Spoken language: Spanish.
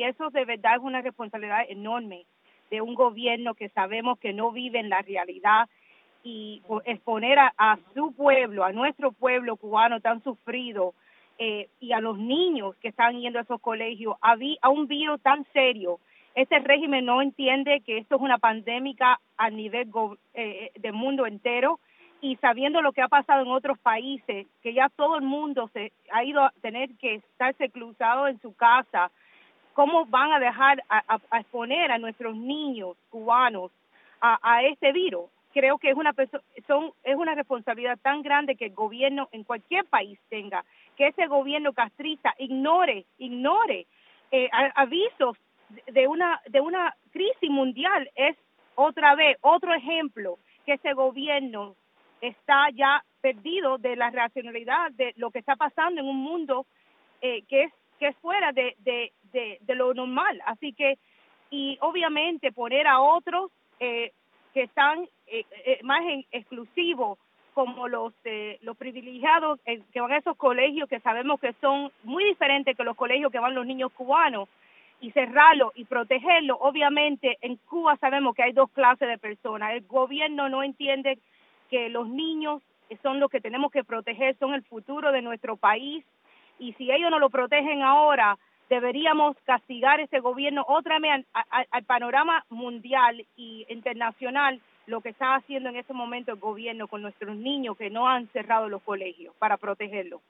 y eso de verdad es una responsabilidad enorme de un gobierno que sabemos que no vive en la realidad y exponer a su pueblo, a nuestro pueblo cubano tan sufrido, y a los niños que están yendo a esos colegios a un virus tan serio. Este régimen no entiende que esto es una pandemia a nivel del mundo entero, y sabiendo lo que ha pasado en otros países, que ya todo el mundo se ha ido a tener que estarse reclusado en su casa, ¿cómo van a dejar a exponer a nuestros niños cubanos a este virus? Creo que es una responsabilidad tan grande que el gobierno en cualquier país tenga, que ese gobierno castrista ignore avisos de una crisis mundial. Es otra vez otro ejemplo que ese gobierno está ya perdido de la racionalidad de lo que está pasando en un mundo que es fuera de lo normal. Así que, y obviamente poner a otros que están más exclusivos, como los privilegiados que van a esos colegios que sabemos que son muy diferentes que los colegios que van los niños cubanos, y cerrarlo y protegerlo. Obviamente en Cuba sabemos que hay dos clases de personas. El gobierno no entiende que los niños son los que tenemos que proteger, son el futuro de nuestro país, y si ellos no lo protegen ahora, deberíamos castigar ese gobierno otra vez al panorama mundial y internacional, lo que está haciendo en este momento el gobierno con nuestros niños que no han cerrado los colegios para protegerlos.